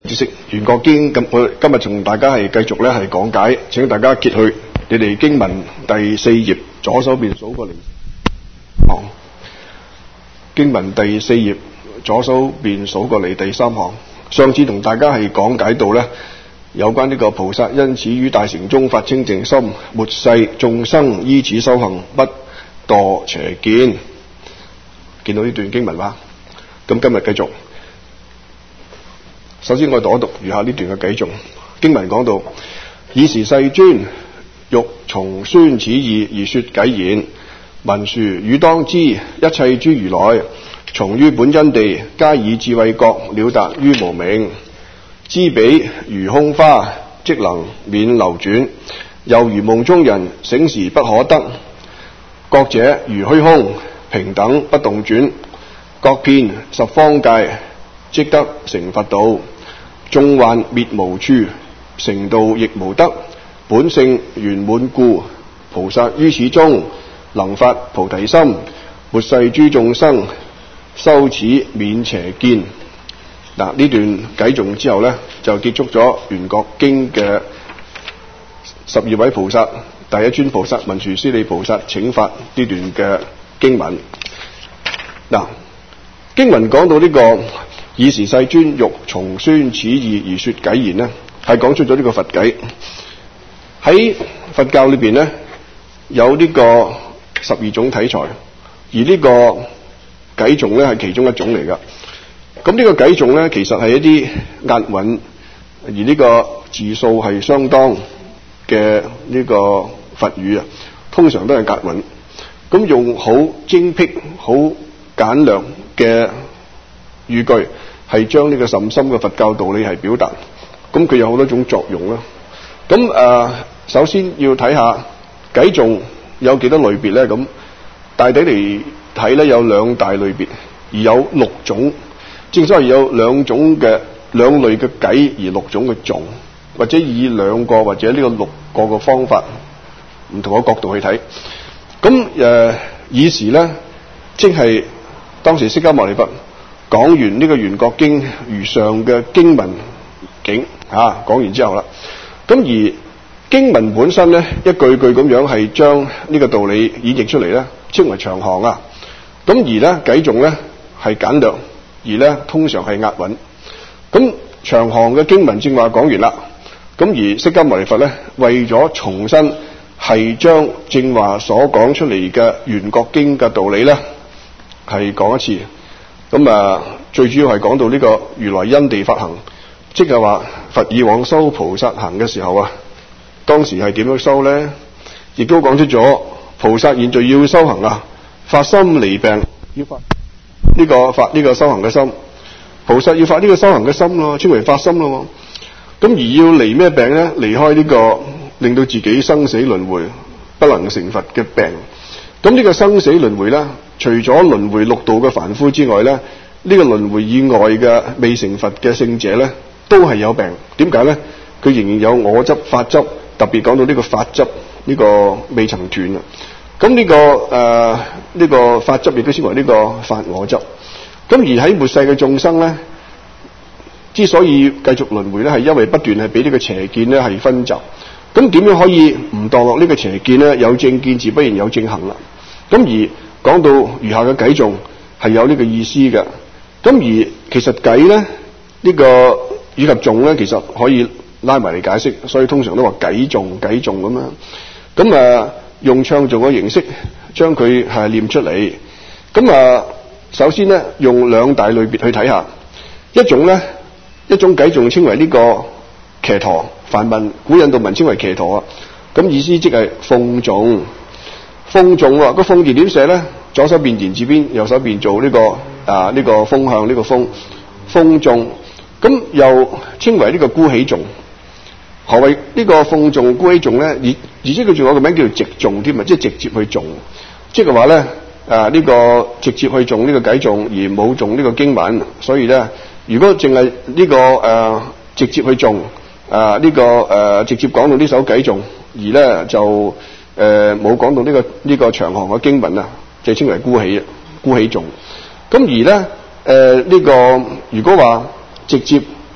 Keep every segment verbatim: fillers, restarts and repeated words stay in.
知識袁國經咁，我今日同大家係繼續咧係講解，請大家揭去你哋經文第四頁左手邊數過嚟。哦，經文第四頁左手邊數過嚟第三行。上次同大家係講解到咧，有關呢個菩薩因此於大乘中發清淨心，末世眾生依此修行，不墮邪見。見到呢段經文嗎？咁今日繼續。首先我讀一讀餘下呢段嘅偈頌。經文講到：爾時世尊欲重宣此義而說偈言：文殊汝當知，一切諸如來從於本因地，皆以智慧覺了達於無明。知彼如空花，即能免流轉；又如夢中人，醒時不可得。覺者如虛空，平等不動轉。覺見十方界，即得成佛道。眾幻滅無處，成道亦無得。本性圓滿故，菩薩於此中能發菩提心。末世諸眾生修此免邪見。嗱，呢段偈頌之後呢，就結束咗圓覺經嘅十二位菩薩，第一尊菩薩文殊師利菩薩請發呢段嘅經文。嗱，經文講到呢、這個爾時世尊欲重宣此義而說偈言呢，係講出咗呢個佛偈。喺佛教裏邊呢，有呢個十二種體裁，而呢個偈頌呢係其中一種嚟噶。咁呢個偈頌呢，其實係一啲押韻，而呢個字數係相當嘅呢個佛語啊，通常都係押韻。咁用好精闢、好簡略嘅語句，係將呢個甚深嘅佛教道理係表達。咁佢有好多種作用啦。咁誒、呃，首先要睇下偈頌有幾多類別咧？咁大體嚟睇咧，有兩大類別，而有六種。正所謂有兩種嘅兩類嘅偈，而六種嘅頌，或者以兩個或者呢個六個嘅方法，唔同嘅角度去睇。咁誒，爾時咧，即係當時釋迦牟尼佛講完呢個圓覺經如上嘅經文境啊，講完之後啦，咁而經文本身咧，一句句咁樣係將呢個道理演繹出嚟咧，稱為長行啊。咁而咧偈頌咧係簡略，而咧通常係押韻。咁長行嘅經文正話講完啦，咁而釋迦牟尼佛咧為咗重新係將正話所講出嚟嘅圓覺經嘅道理咧係講一次。咁啊，最主要係講到呢個如來因地法行，即係話佛以往修菩薩行嘅時候啊，當時係點樣修咧？亦都講出咗菩薩現在要修行啊，發心離病，要發呢個發呢個修行嘅心。菩薩要發呢個修行嘅心咯，稱為發心咯。咁而要離咩病咧？離開呢個令到自己生死輪迴不能成佛嘅病。咁呢個生死輪迴咧，除咗輪迴六道嘅凡夫之外咧，呢個輪迴以外嘅未成佛嘅聖者咧，都係有病。點解咧？佢仍然有我執、法執，特別講到呢個法執呢個未曾斷啊。咁呢個誒呢個法執亦都稱為呢個法我執。咁而喺末世嘅眾生咧，之所以繼續輪迴咧，係因為不斷係俾呢個邪見咧係分集。咁點樣可以唔墮落呢個邪見咧？有正見自不然有正行啦。咁而講到餘下嘅偈頌係有呢個意思嘅。咁而其實偈咧呢、呢個以及頌咧，其實可以拉埋嚟解釋，所以通常都話偈頌偈頌咁樣。咁啊用唱誦嘅形式將佢係念出嚟。咁啊首先咧用兩大類別去睇下，一種咧一種偈頌稱為呢個騎陀，梵文古印度文稱為騎陀啊。咁意思即係諷誦。諷誦啊，個諷字點寫咧？左手邊言字邊，右手邊做呢、這個啊呢、這個風向呢個風諷誦。咁又稱為呢個孤起頌。何謂呢個諷誦孤起頌咧？而而且佢仲有個名叫做直誦添啊，即係直接去誦。即係話咧啊呢、這個直接去誦呢個偈頌，而冇誦呢個經文。所以咧，如果淨係呢個誒、呃、直接去誦啊呢、這個誒、呃、直接講到呢首偈頌，而咧就誒冇講到呢個呢個長行嘅經文啊，就稱為孤起孤起頌。咁而咧誒呢、呃這個如果話直接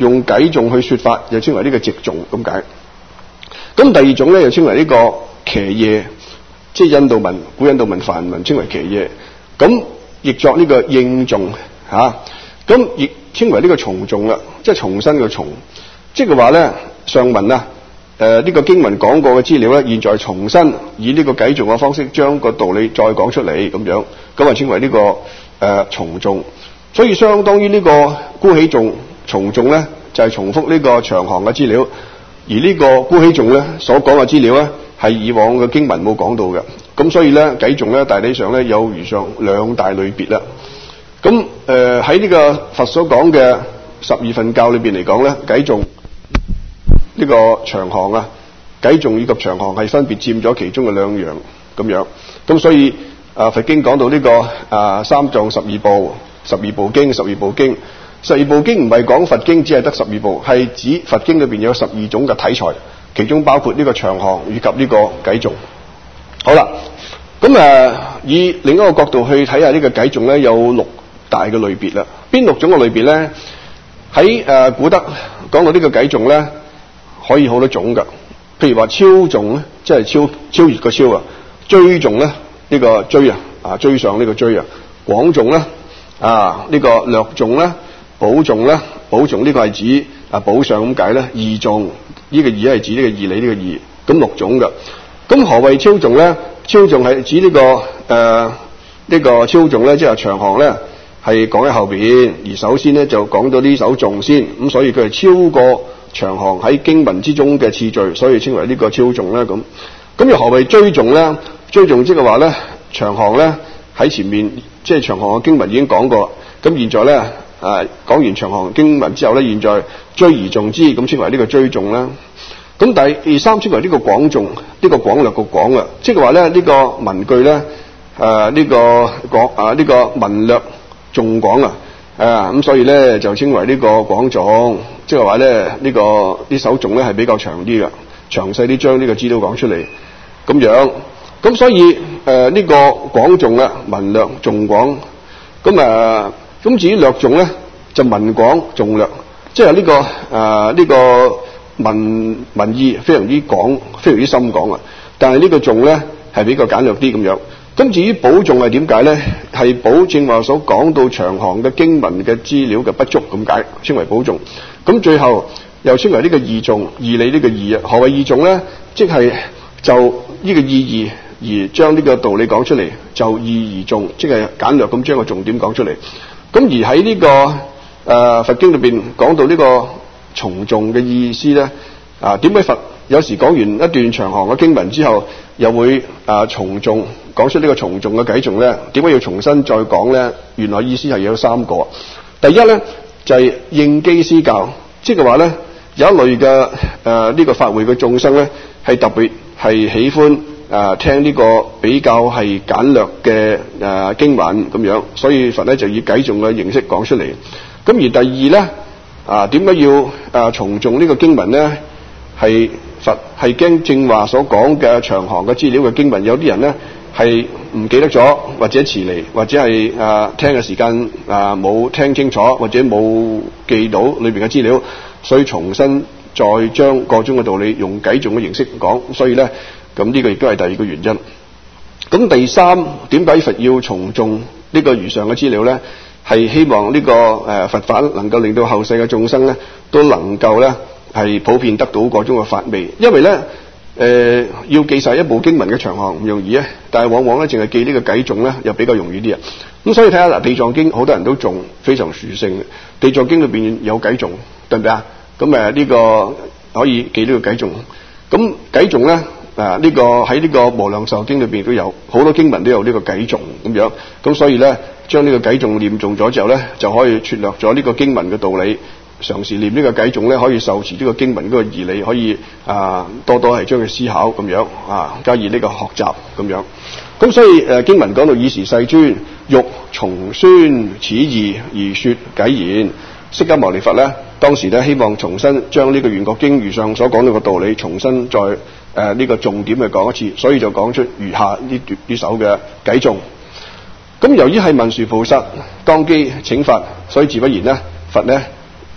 用偈頌去說法，就稱為呢個直頌咁解。咁第二種咧，又稱為呢個騎耶，即係印度文、古印度文梵文稱為騎耶。咁譯作呢個應頌嚇，咁亦稱為呢個重頌啦，即係重新嘅重。即係話咧，上文啊，誒、呃、呢、這個經文講過嘅資料咧，現在重新以呢個偈頌嘅方式將個道理再講出嚟咁樣，咁啊稱為呢、這個誒、呃、重頌。所以相當於呢個孤起頌、重頌咧，就係、是、重複呢個長行嘅資料，而呢個孤起頌咧所講嘅資料咧，係以往嘅經文冇講到嘅。咁所以咧，偈頌咧大體上咧有如上兩大類別啦。咁誒喺呢個佛所講嘅十二分教裏邊嚟講咧，偈頌呢個長行啊，偈頌以及長行係分別佔咗其中嘅兩樣咁樣。咁所以啊，佛經講到呢、這個啊三藏十二部、十二部經、十二部經、十二部經唔係講佛經只係得十二部，係指佛經裏邊有十二種嘅體裁，其中包括呢個長行以及呢個偈頌。好啦，咁誒、啊、以另一個角度去睇下呢個偈頌咧，有六大嘅類別啦。邊六種嘅類別咧？喺誒、啊、古德講到呢個偈頌咧，可以好多種噶。譬如話超頌咧，即係超超越個超啊；追頌咧，呢、這個追啊，啊追上呢個追啊；廣頌咧，啊呢、這個略頌咧；補頌咧，補頌呢個係指啊補上咁解咧；義頌呢個義係指呢個義理呢個義，咁六種噶。咁何謂超頌咧？超頌係指呢、這個誒呢、呃這個超頌咧，即係長行咧係講喺後邊，而首先咧就講到呢首頌先，咁所以佢係超過長行喺經文之中嘅次序，所以稱為呢個超頌啦。咁咁又何謂追頌咧？追頌即係話咧，長行咧喺前面，即係長行嘅經文已經講過，咁現在咧啊講完長行經文之後咧，現在追而頌之，咁稱為呢個追頌啦。咁第二三稱為呢個廣頌，呢、這個廣略個廣啊，即係話咧呢、這個文句咧，誒、呃、呢、這個廣啊呢、這個文略頌廣啊，啊咁所以咧就稱為呢個廣頌，即係話咧呢、這個呢首頌咧係比較長啲嘅，詳細啲將呢個資料講出嚟咁樣。咁所以誒呢、呃這個廣頌啊，文略頌廣，咁啊咁至於略頌咧就文廣頌略，即係呢、這個誒呢、呃這個。文文意非常之廣，非常之深廣啊！但係呢個頌咧係比較簡略啲咁樣。咁至於補頌係點解咧？係補正話所講到長行嘅經文嘅資料嘅不足咁解，稱為補頌。咁最後又稱為呢個義頌，義理呢個義啊。何謂義頌咧？即係就呢個意義而將呢個道理講出嚟，就義而頌，即係簡略咁將個重點講出嚟。咁而喺呢、這個誒、呃、佛經裏邊講到呢、這個。重頌嘅意思咧，啊點解佛有時講完一段長行嘅經文之後，又會啊重頌講出呢個重頌嘅偈頌咧？點解要重新再講咧？原來意思係有三個。第一咧就係、是、應機施教，即係話咧有一類嘅誒呢個法會嘅眾生咧，係特別係喜歡啊聽呢個比較係簡略嘅誒、啊、經文咁樣，所以佛咧就以偈頌嘅形式講出嚟。咁而第二咧。啊，點解要啊重頌呢個經文咧？係佛係驚正話所講嘅長行嘅資料嘅經文，有啲人咧係唔記得咗，或者遲嚟，或者係啊聽嘅時間啊冇聽清楚，或者冇記到裏邊嘅資料，所以重新再將個中嘅道理用偈頌嘅形式講，所以咧咁呢個亦都係第二個原因。咁第三，點解佛要重頌呢個如上嘅資料咧？係希望呢、這個誒、呃、佛法能夠令到後世嘅眾生咧都能夠咧係普遍得到嗰種嘅法味，因為咧誒、呃、要記晒一部經文嘅長行唔容易啊，但係往往咧淨係記呢個偈頌咧又比較容易啲啊。咁所以睇下嗱，地藏經好多人都誦非常殊勝，地藏經裏邊有偈頌，對唔對啊？咁誒呢個可以記呢個偈頌，咁偈頌咧。啊！呢、這個喺呢個無量壽經裏邊都有好多經文都有呢個偈頌咁樣，咁所以咧將呢個偈頌念誦咗之後咧，就可以拙略咗呢個經文嘅道理。常時念呢個偈頌咧，可以受持呢個經文嗰個義理，可以啊多多係將佢思考咁樣啊，加以呢個學習咁樣。咁所以誒、啊、經文講到爾時世尊欲重宣此義而說偈言，釋迦牟尼佛咧當時咧希望重新將呢個圓覺經如上所講到嘅道理重新再。誒、呃、呢、這個重點去講一次，所以就講出餘下呢段呢首嘅偈頌。咁由於係文殊菩薩當機請法，所以自不然咧，佛咧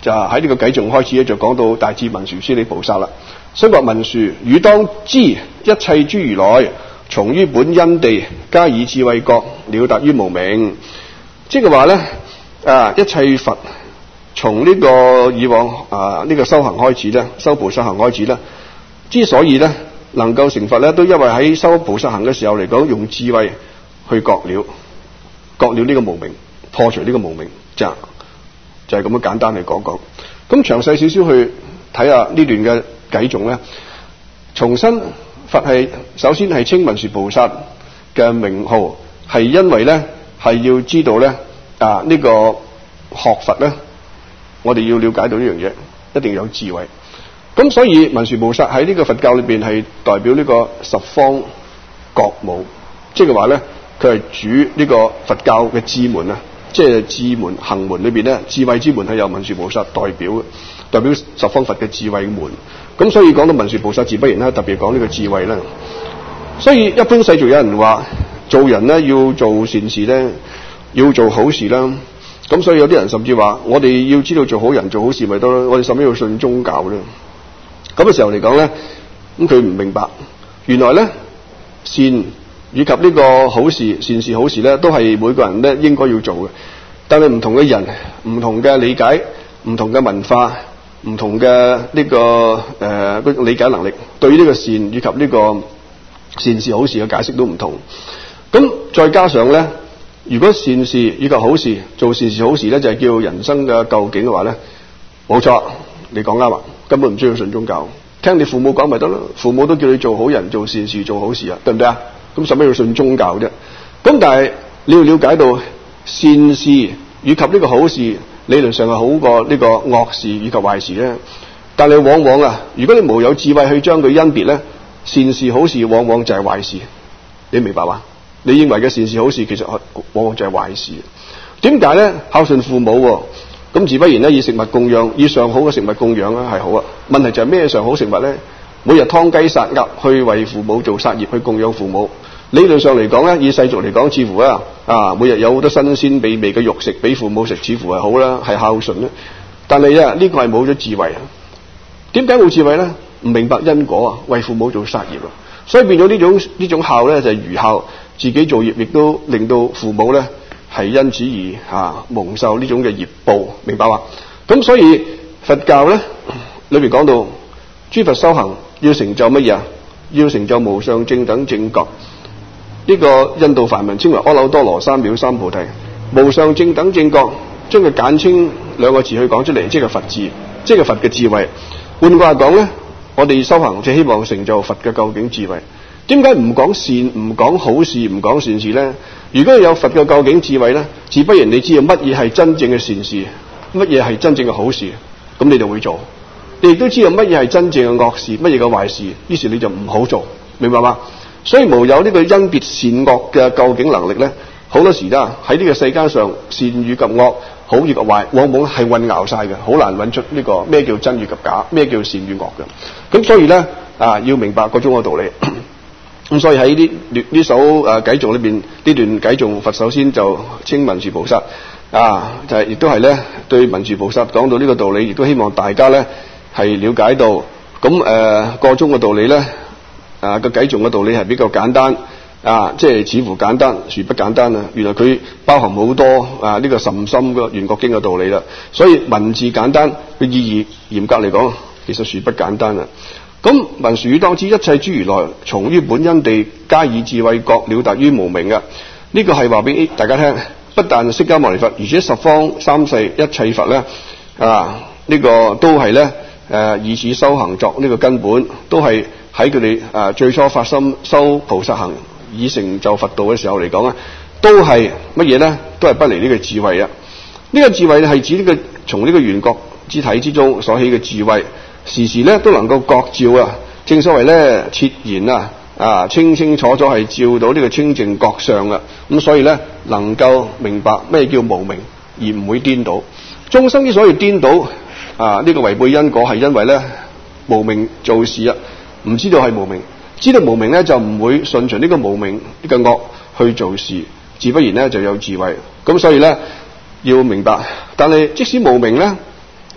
就喺呢個偈頌開始咧，就講到大智文殊師利菩薩啦。所以話文殊，汝當知一切諸如來，從於本因地，皆以智慧覺，了達於無明。即係話咧，啊，一切佛從呢個以往啊呢、這個修行開始咧，修菩薩行開始咧，之所以咧能夠成佛咧，都因為喺修菩薩行嘅時候嚟講，用智慧去覺了，覺了呢個無明，破除呢個無明，就就係咁樣簡單嚟講講。咁詳細少少去睇下呢段嘅偈頌咧，重申佛係首先係稱文殊菩薩嘅名號，係因為咧係要知道咧啊呢、這個學佛咧，我哋要了解到呢樣嘢，一定要有智慧。咁所以文殊菩薩喺呢個佛教裏邊係代表呢個十方覺母，即係話咧佢係主呢個佛教嘅智門啊，即係智門行門裏邊咧，智慧之門係由文殊菩薩代表嘅，代表十方佛嘅智慧門。咁所以講到文殊菩薩自不然啦，特別講呢個智慧啦。所以一般世俗有人話做人咧要做善事咧，要做好事啦。咁所以有啲人甚至話我哋要知道做好人做好事咪得咯，我哋甚至要信宗教咧。咁嘅時候嚟講咧，咁佢唔明白，原來咧善以及呢個好事、善事好事咧，都係每個人咧應該要做嘅。但係唔同嘅人、唔同嘅理解、唔同嘅文化、唔同嘅呢、這個誒、呃、理解能力，對於呢個善以及呢個善事好事嘅解釋都唔同。咁再加上咧，如果善事以及好事做善事好事咧，就係、是、叫人生嘅究竟嘅話咧，冇錯，你講啱啊，根本唔需要信宗教，聽你父母講咪得咯。父母都叫你做好人、做善事、做好事啊，對唔對啊？咁使乜要信宗教啫？咁但係你要了解到善事以及呢個好事，理論上係好過呢個惡事以及壞事咧。但係往往啊，如果你無有智慧去將佢甄別咧，善事好事往往就係壞事。你明白嘛？你認為嘅善事好事，其實往往就係壞事。點解咧？孝順父母，咁自不然咧，以食物供養，以上好嘅食物供養咧係好啊。問題就係咩上好食物咧？每日劏雞殺鴨去為父母做殺業，去供養父母。理論上嚟講咧，以世俗嚟講，似乎啊啊每日有好多新鮮美味嘅肉食俾父母食，似乎係好啦，係孝順啦。但係啊，呢、這個係冇咗智慧啊。點解冇智慧咧？唔明白因果啊，為父母做殺業啊，所以變咗呢種呢種孝咧就係、是、愚孝，自己做業亦都令到父母咧係因此而啊蒙受呢種嘅業報，明白嘛？咁所以佛教咧裏邊講到諸佛修行要成就乜嘢啊？要成就無上正等正覺。呢、這個印度梵文稱為阿耨多羅三藐三菩提。無上正等正覺將佢簡稱兩個字去講出嚟，即係佛智，即係佛嘅智慧。換句話講咧，我哋修行就希望成就佛嘅究竟智慧。點解唔講善、唔講好事、唔講善事咧？如果有佛嘅究竟智慧咧，自不然你知道乜嘢係真正嘅善事，乜嘢係真正嘅好事，咁你就會做。你亦都知道乜嘢係真正嘅惡事，乜嘢嘅壞事，於是你就唔好做，明白嗎？所以無有呢個甄別善惡嘅究竟能力咧，好多時啦喺呢個世間上，善與及惡、好與及壞，往往係混淆晒嘅，好難揾出呢個咩叫真與及假，咩叫善與惡嘅。咁所以咧啊，要明白嗰種嘅道理。咁所以喺呢呢首誒偈頌裏邊，呢段偈頌佛首先就稱文殊菩薩啊，就係亦都係咧對文殊菩薩講到呢個道理，亦都希望大家咧係了解到。咁誒個中嘅道理咧。啊，個偈頌嘅道理係比較簡單啊，即係似乎簡單，殊不簡單啊！原來佢包含好多啊呢、這個甚深嘅圓覺經嘅道理啦。所以文字簡單嘅意義，嚴格嚟講，其實殊不簡單啊！咁文殊汝當知，一切諸如來，從於本因地，皆以智慧覺，了達於無明啊！呢、這個係話俾大家聽，不但釋迦牟尼佛，而且十方三世一切佛咧啊，呢、這個都係咧誒以此修行作呢個根本，都係。喺佢哋啊最初發心修菩薩行以成就佛道嘅時候嚟講啊，都係乜嘢咧？都係不離呢個智慧啊！呢、這個智慧係指呢、這個從呢個緣覺之體之中所起嘅智慧，時時咧都能夠覺照啊！正所謂咧，徹然啊啊清清楚楚係照到呢個清淨覺相啊！咁所以咧能夠明白咩叫無明，而唔會顛倒。眾生之所以顛倒啊，呢、這個違背因果係因為咧無明做事啊！唔知道係無明，知道無明咧就唔會順從呢個無明呢個惡去做事，自不然咧就有智慧。咁所以咧要明白，但係即使無明咧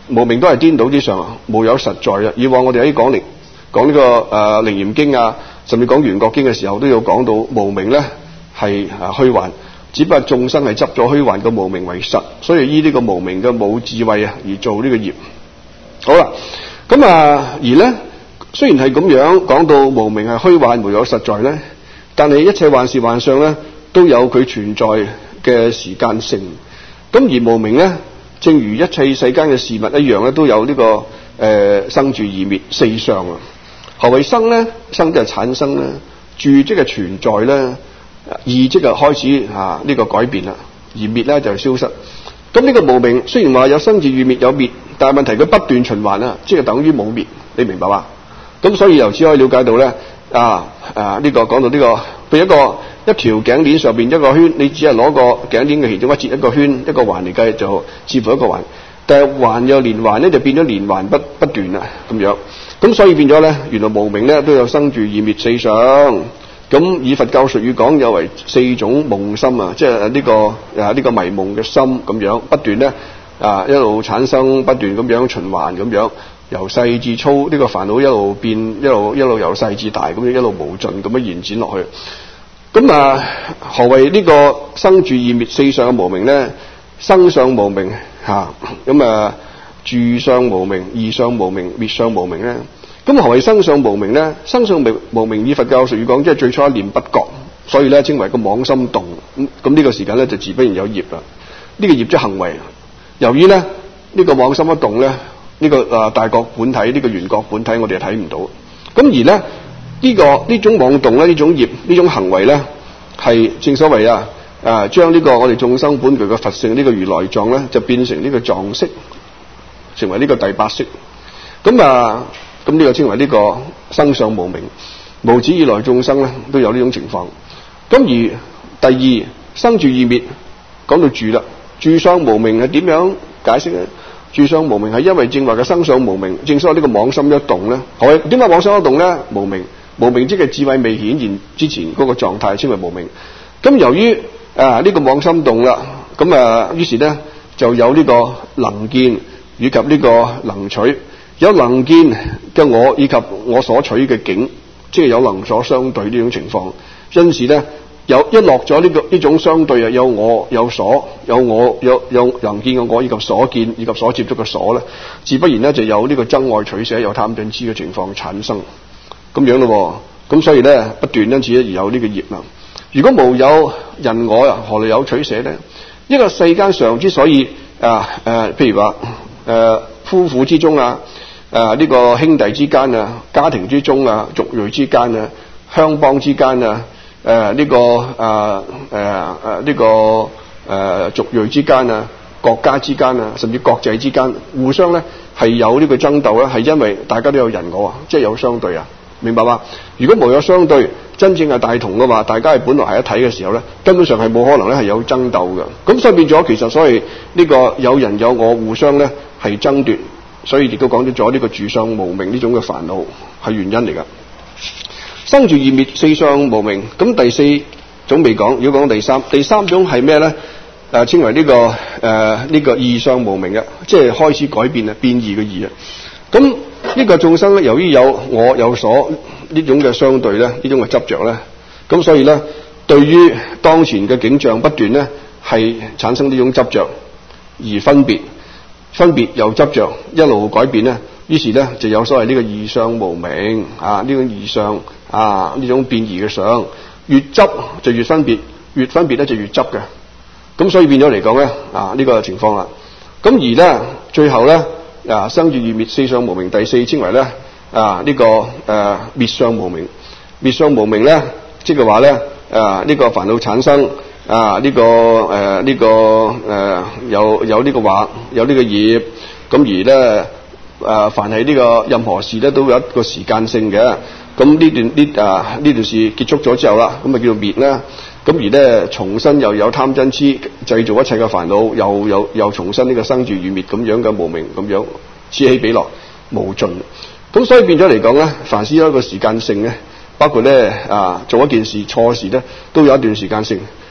無明都係顛倒之上，無有實在嘅。以往我哋喺講靈講呢、這個誒《楞嚴經》啊，甚至講《圓覺經》嘅時候，都有講到無明咧係啊虛幻，只不過眾生係執咗虛幻嘅無明為實，所以依呢個無明嘅冇智慧啊而做呢個業。好啦，咁啊而咧雖然係咁樣講到無明係虛幻，無有實在咧，但係一切幻事幻相咧都有佢存在嘅時間性。咁而無明咧，正如一切世間嘅事物一樣咧，都有呢、這個誒、呃、生住異滅四相啊。何謂生咧？生即係產生咧，住即係存在咧，異即係開始啊呢、這個改變啦，而滅咧就係消失。咁呢個無明雖然話有生住異滅有滅，但係問題佢不斷循環啊，即係等於冇滅，你明白嘛？咁所以由此可以了解到咧啊啊呢、這個講到呢、這個，譬如一個一條頸鏈上邊一個圈，你只係攞個頸鏈嘅其中一節一個圈一個環嚟計，就似乎一個環，但係環又連環咧就變咗連環不不斷啦咁樣。咁所以變咗咧，原來無明咧都有生住異滅四相。咁以佛教術語講，有為四種夢心啊，即係呢個啊呢個迷夢嘅心咁樣，不斷咧啊一路產生，不斷咁樣循環咁樣，由細至粗，呢個煩惱一路變，一路一路由細至大，咁樣一路無盡咁樣延展落去。咁啊，何謂呢個生住異滅四相嘅無明咧？生相無明嚇，咁啊。住相無明、異相無明、滅相無明咧，咁何謂生相無明咧？生相無明以佛教術語講，即係最初一念不覺，所以咧稱為個妄心動。咁咁呢個時間咧就自不然有業啦。呢、這個業即係行為。由於咧呢、這個妄心一動咧，呢、這個啊大覺本體，呢、這個緣覺本體我哋係睇唔到。咁而咧呢、這個呢種妄動咧，呢種業呢種行為咧，係正所謂啊啊將呢個我哋眾生本具嘅佛性呢、這個如來藏咧，就變成呢個藏識。成為呢個第八識，咁啊，咁呢個稱為呢個生相無明，無始以來眾生咧都有呢種情況。咁而第二生住異滅，講到住啦，住相無明係點樣解釋咧？住相無明係因為正話嘅生相無明，正所謂呢個妄心一動咧，係點解妄心一動咧？無明，無明即係智慧未顯現之前嗰個狀態，稱為無明。咁由於啊呢、這個妄心動啦，咁啊於是咧就有呢個能見。以及呢個能取，有能見嘅我以及我所取嘅境，即係有能所相對呢種情況。因此咧，有一落咗呢個呢種相對啊，有我有所，有我有有能見嘅我以及所見以及所接觸嘅所咧，自不然咧就有呢個憎愛取捨、有貪嗔痴嘅情況產生，咁樣咯。咁所以咧不斷因此而有呢個業啦。如果無有人我啊，何來有取捨咧？一個世間上之所以啊誒、呃，譬如話。誒、呃，夫婦之中啊，誒、呃、呢、這個兄弟之間啊，家庭之中啊，族裔之間啊，鄉邦之間啊，誒、呃、呢、這個誒誒誒呢個誒、呃、族裔之間啊，國家之間啊，甚至國際之間，互相咧係有呢個爭鬥咧，係因為大家都有人我啊，即係有相對啊，明白嗎？如果冇有相對，真正係大同嘅話，大家係本來係一體嘅時候咧，根本上係冇可能咧係有爭鬥嘅。咁所以變咗，其實所謂呢個有人有我互相咧。係爭奪，所以亦都講咗咗呢個住相無明呢種嘅煩惱係原因嚟噶。生住異滅四相無明，咁第四種未講，如果講第三，第三種係咩咧？誒、呃，稱為呢、這個誒呢、呃這個異相無明嘅，即係開始改變啊，變異嘅異啊。咁呢個眾生咧，由於有我有所呢種嘅相對咧，呢種嘅執着咧，咁所以咧，對於當前嘅景象不斷咧係產生呢種執着而分別。分別又執着一路改變咧，於是咧就有所謂呢個異相無明啊，呢種異相啊，呢種變異嘅相，越執就越分別，越分別咧就越執嘅。咁所以變咗嚟講咧啊呢、這個情況啦。咁而咧最後咧啊生住異滅四相無明，第四稱為咧啊呢、這個誒滅相無明。滅相無明咧即係話咧啊呢、這個煩惱產生。啊！呢、這個誒，呢、呃這個誒、呃，有有呢個惑，有呢個業，咁而咧誒、呃，凡係呢個任何事咧，都有一個時間性嘅。咁呢段呢啊呢段事結束咗之後啦，咁啊叫做滅啦。咁而咧重新又有貪嗔痴，製造一切嘅煩惱，又有又重新呢個生住異滅咁樣嘅無明咁樣此起彼落無盡。咁所以變咗嚟講咧，凡事有一個時間性咧，包括咧啊做一件事錯事咧，都有一段時間性。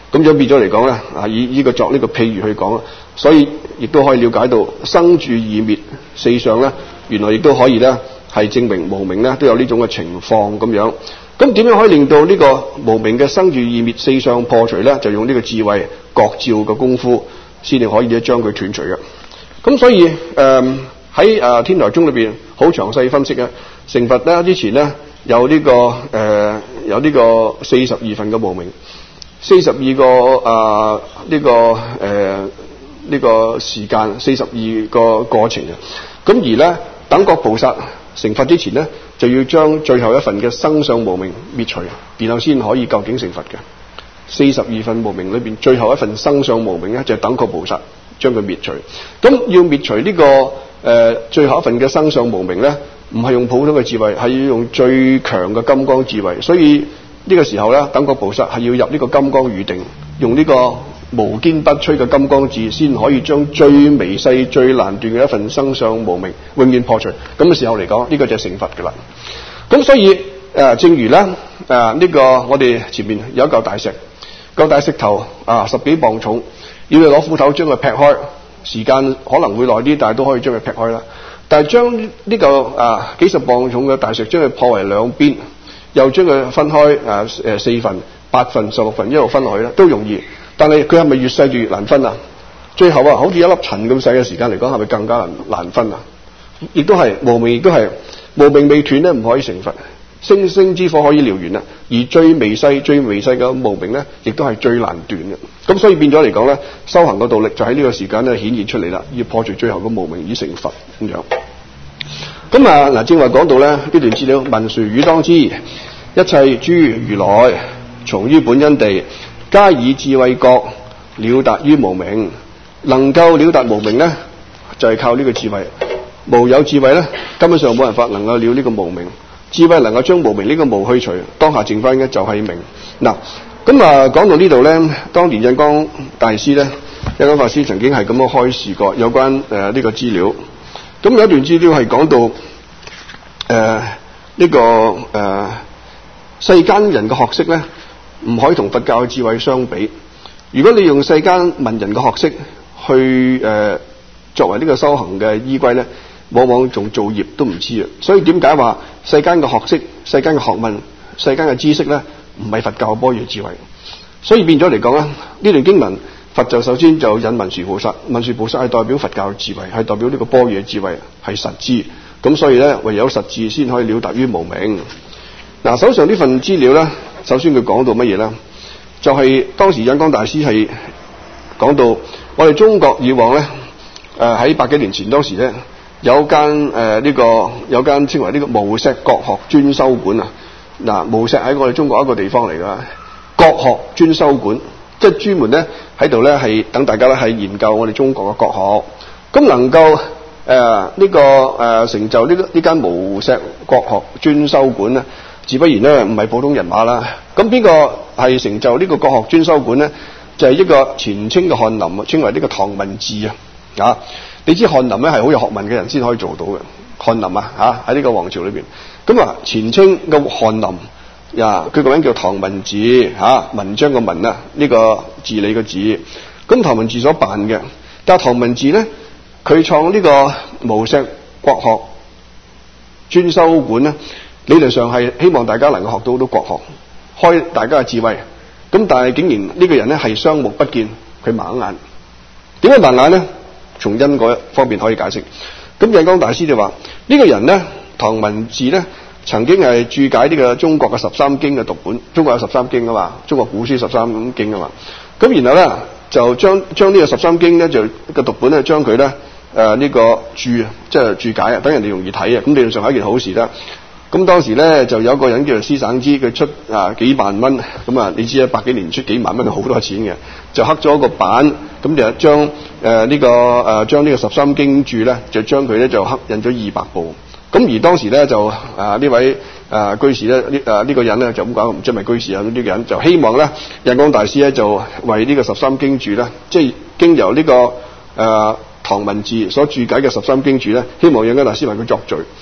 咁樣變咗嚟講咧，啊以呢個作呢個譬喻去講，所以亦都可以了解到生住異滅四相咧，原來亦都可以咧係證明無明咧都有呢種嘅情況咁樣。咁點樣可以令到呢個無明嘅生住異滅四相破除咧？就用呢個智慧覺照嘅功夫，先至可以咧將佢斷除嘅。咁所以誒喺誒天台宗裏邊好詳細分析嘅成佛咧之前咧有呢、這個誒、呃、有呢個四十二分嘅無明。四十二個啊呢、這個誒呢、呃這個時間，四十二個過程嘅。咁而咧等覺菩薩成佛之前咧，就要將最後一份嘅生相無明滅除，然後先可以究竟成佛嘅。四十二份無明裏邊，最後一份生相無明咧，就係等覺菩薩將佢滅除。咁要滅除呢、這個誒、呃、最後一份嘅生相無明咧，唔係用普通嘅智慧，係要用最強嘅金剛智慧。所以呢個時候咧，等覺菩薩係要入呢個金剛語定，用呢個無堅不摧嘅金剛智，先可以將最微細、最難斷嘅一份生相無明永遠破除。咁嘅時候嚟講，呢、這個就係成佛㗎啦。咁所以誒、呃，正如咧誒呢、呃這個我哋前面有一嚿大石，嚿大石頭啊十幾磅重，要你攞斧頭將佢劈開，時間可能會耐啲，但係都可以將佢劈開啦。但係將呢嚿啊幾十磅重嘅大石，將佢破為兩邊。又將佢分開誒誒四份、八份、十六份一路分落去咧，都容易。但係佢係咪越細就越難分啊？最後啊，好似一粒塵咁細嘅時間嚟講，係咪更加難難分啊？亦都係無明，亦都係無明未斷咧，唔可以成佛。星星之火可以燎原啊，而最微細、最微細嘅無明咧，亦都係最難斷嘅。咁所以變咗嚟講咧，修行嘅道力就喺呢個時間咧顯現出嚟啦，要破除最後嘅無明以成佛咁樣。咁啊嗱，正話講到咧呢段資料，文殊汝當知，一切諸如來從於本因地，皆以智慧覺了達於無明。能夠了達無明咧，就係、是、靠呢個智慧。無有智慧咧，根本上冇辦法能夠了呢個無明。智慧能夠將無明呢個無去除，當下剩翻嘅就係明。嗱，咁啊講到呢度咧，當年印光大師咧，印光法師曾經係咁樣開示過有關誒呢、呃這個資料。咁有一段資料係講到誒呢、呃這個誒、呃、世間人嘅學識咧，唔可以同佛教嘅智慧相比。如果你用世間文人嘅學識去誒、呃、作為呢個修行嘅依歸咧，往往仲造業都唔知啊。所以點解話世間嘅學識、世間嘅學問、世間嘅知識咧，唔係佛教嘅般若智慧？所以變咗嚟講咧，呢段經文。佛就首先就引文殊菩薩，文殊菩薩係代表佛教嘅智慧，係代表呢個般若智慧，係實智。咁所以咧，唯有實智先可以了達於無明。嗱，手上呢份資料咧，首先佢講到乜嘢咧？就係、是、當時印光大師係講到，我哋中國以往咧，誒、呃、喺百幾年前當時咧，有間誒呢個有間稱為呢個無錫國學專修館啊。嗱，無錫喺我哋中國一個地方嚟噶，國學專修館。即係專門咧喺度咧係等大家咧係研究我哋中國嘅國學，咁能夠誒呢、呃這個誒、呃、成就呢個呢間無錫國學專修館咧，自不然咧唔係普通人馬啦。咁邊個係成就呢個國學專修館咧？就係、是、一個前清嘅翰林，稱為呢個唐文治啊。啊，你知翰林咧係好有學問嘅人先可以做到嘅。翰林啊，嚇喺呢個皇朝裏邊。咁啊，前清嘅翰林。呀，佢個名叫唐文治，嚇、啊、文章個文啊，呢、這個治理個治。咁唐文治所辦嘅，但係唐文治咧，佢創呢個無錫國學專修館咧，理論上係希望大家能夠學到好多國學，開大家嘅智慧。咁但係竟然呢個人咧係雙目不見，佢盲眼。點解盲眼咧？從因果方面可以解釋。咁印光大師就話：呢、這個人咧，唐文治咧。曾經係注解呢個中國嘅十三經嘅讀本，中國有十三經啊嘛，中國古書十三經啊嘛。咁然後咧就將將呢個十三經咧就個讀本咧將佢咧誒呢個注即係注解啊，等人哋容易睇啊。咁理論上係一件好事啦。咁當時咧就有一個人叫做施省之，佢出啊幾萬蚊，咁啊你知啊百幾年出幾萬蚊係好多錢嘅，就刻咗個版，咁就將誒呢、呃這個誒將呢個十三經注咧就將佢咧就刻印咗二百部。咁而當時咧就啊呢位啊居士咧呢啊呢、這個人咧就咁講，唔知係咪居士啊呢、這個人就希望咧印光大師咧就為呢個十三經注咧，即係經由呢、這個誒、啊、唐文治所注解嘅十三經注咧，希望印光大師為佢作序。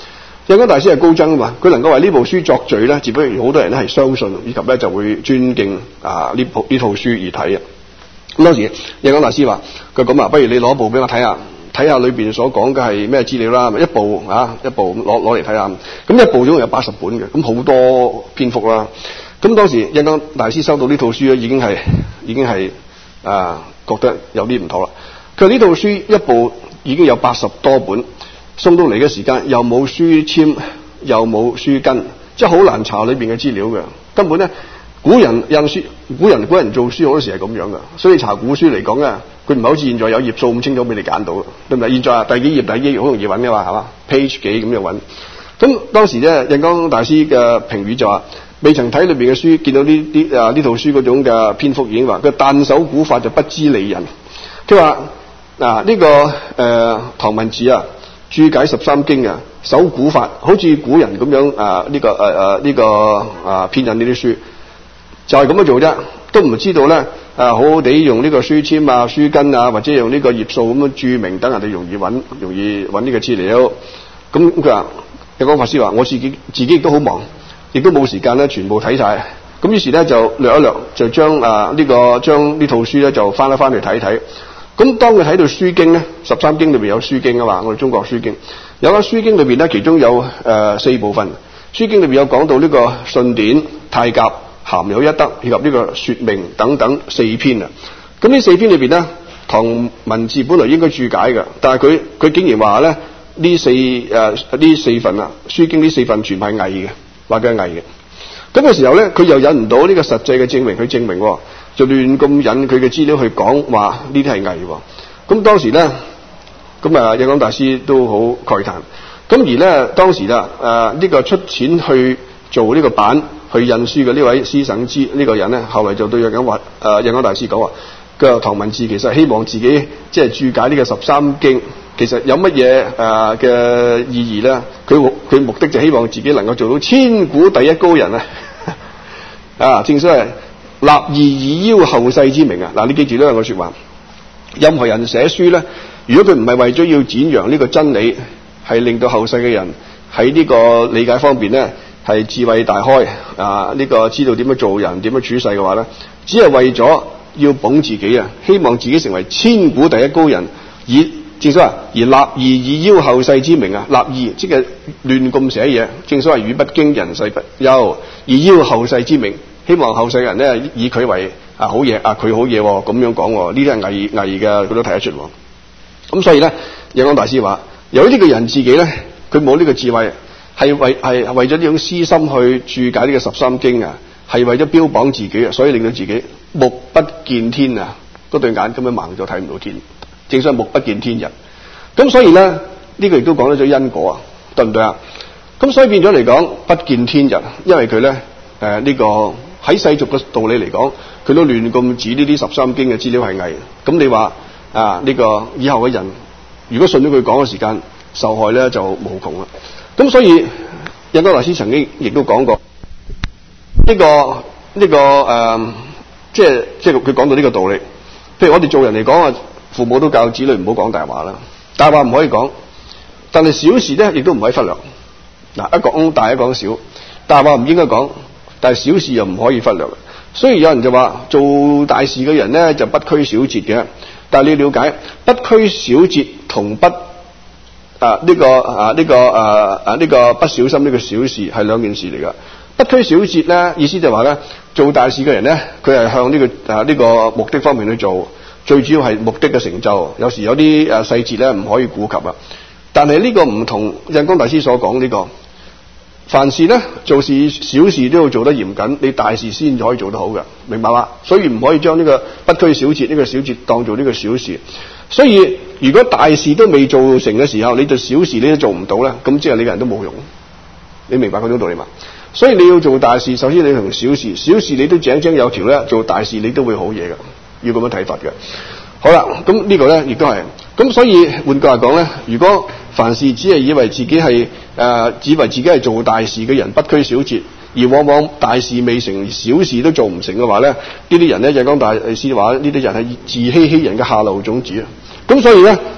印光大師係高僧啊嘛，佢能夠為呢部書作序咧，自不然好多人咧係相信，以及咧就會尊敬啊呢部呢套書而睇啊。咁當時印光大師話：佢咁啊，不如你攞部俾我睇下，睇下裏邊所講嘅係咩資料啦。一部啊，一部攞攞嚟睇下。咁一部總共有八十本嘅，咁好多篇幅啦。咁當時印光大師收到呢套書咧，已經係已經係啊覺得有啲唔妥啦。佢話呢套書一部已經有八十多本。送到嚟嘅時間又冇書籤，又冇書根，即係好難查裏邊嘅資料嘅。根本咧，古人印書，古人古人做書好多時係咁樣嘅。所以查古書嚟講咧，佢唔係好似現在有頁數咁清楚俾你揀到，對唔對？現在啊，第幾頁第幾頁好容易揾嘅嘛，係嘛 ？page 幾咁就揾。咁當時咧，印光大師嘅評語就話：未曾睇裏邊嘅書，見到呢啲啊呢套書嗰種嘅篇幅已經話，佢但手古法就不知利人。佢話嗱呢個誒、呃、唐文治啊。注解十三經啊，手古法，好似古人咁樣啊，呢、這個誒誒呢個啊編印呢啲書，就係咁樣做啫，都唔知道咧啊，好好地用呢個書籤啊、書根啊，或者用呢個頁數咁樣注明，等人哋容易揾，容易揾呢個資料。咁佢話，印光法師話：我自己自己亦都好忙，亦都冇時間咧，全部睇晒。咁於是咧就略一略，就將啊呢、這個將呢套書咧就翻一翻嚟睇睇。咁當佢睇到書經咧，十三經裏邊有書經啊嘛，我哋中國書經有個書經裏邊咧，其中有誒、呃、四部分。書經裏邊有講到呢個信典、太甲、含有一德以及呢個說明等等四篇啊。咁呢四篇裏邊咧，唐文治本來應該注解嘅，但係佢佢竟然話咧呢四誒呢、呃、四份啊書經呢四份全係偽嘅，話佢係偽嘅。咁嘅時候咧，佢又引唔到呢個實際嘅證明去證明、哦。就亂咁引佢嘅資料去講話呢啲係偽喎。咁當時咧，咁啊印光大師都好慨嘆。咁而咧當時啦，誒、呃、呢、這個出錢去做呢個版去印書嘅呢位施省之呢個人咧，後來就對印光話誒印光大師講話，個唐文治其實希望自己即係注解呢個十三經，其實有乜嘢誒嘅意義咧？佢佢目的就希望自己能夠做到千古第一高人啊！啊，正所謂。立義以邀後世之名啊！嗱，你記住呢兩個說話。任何人寫書咧，如果佢唔係為咗要展揚呢個真理，係令到後世嘅人喺呢個理解方面咧係智慧大開啊！呢、這個知道點樣做人、點樣處世嘅話咧，只係為咗要捧自己啊，希望自己成為千古第一高人，以正所謂而立義以邀後世之名啊！立義即係亂咁寫嘢，正所謂語不驚人世不憂，以邀後世之名。希望後世人咧以佢為啊好嘢啊佢好嘢咁樣講，呢啲係偽偽嘅，佢都睇得出。咁所以咧，印光大師話：有呢個人自己咧，佢冇呢個智慧，係為係為咗呢種私心去注解呢個十三經啊，係為咗標榜自己啊，所以令到自己目不見天啊，嗰對眼根本盲咗睇唔到天，正所謂目不見天日。咁所以咧，呢、這個亦都講得咗因果啊，對唔對啊？咁所以變咗嚟講，不見天日，因為佢咧誒呢個。喺世俗嘅道理嚟講，佢都亂咁指呢啲十三經嘅資料係偽。咁你話啊呢、這個以後嘅人，如果信咗佢講嘅時間，受害咧就無窮啦。咁所以印光大師曾經亦都講過，呢、這個呢、這個誒、呃，即係即係佢講到呢個道理。譬如我哋做人嚟講啊，父母都教子女唔好講大話啦，大話唔可以講，但係小事咧亦都唔可以忽略。嗱，一講大一講小，大話唔應該講。但係小事又唔可以忽略，所以有人就話做大事嘅人咧就不拘小節嘅。但係你要了解不拘小節同不啊呢、這個啊呢、這個啊啊呢、這個不小心呢個小事係兩件事嚟噶。不拘小節咧意思就係話咧做大事嘅人咧佢係向呢、這個啊呢、這個目的方面去做，最主要係目的嘅成就。有時有啲誒細節咧唔可以顧及啊。但係呢個唔同印光大師所講呢、這個。凡事咧做事小事都要做得嚴謹，你大事先可以做得好嘅，明白嗎？所以唔可以將呢個不拘小節呢個小節當做呢個小事。所以如果大事都未做成嘅時候，你就小事你都做唔到咧，咁即係你個人都冇用。你明白嗰種道理嘛？所以你要做大事，首先你同小事，小事你都井井有條咧，做大事你都會好嘢嘅，要咁樣睇法嘅。好啦，咁呢個咧亦都係，咁所以換句話講咧，如果凡事只係以為自己係誒、呃，以為自己係做大事嘅人，不拘小節，而往往大事未成，小事都做唔成嘅話咧，呢啲人咧，印光大師話呢啲人係自欺欺人嘅下流種子啊！咁所以咧，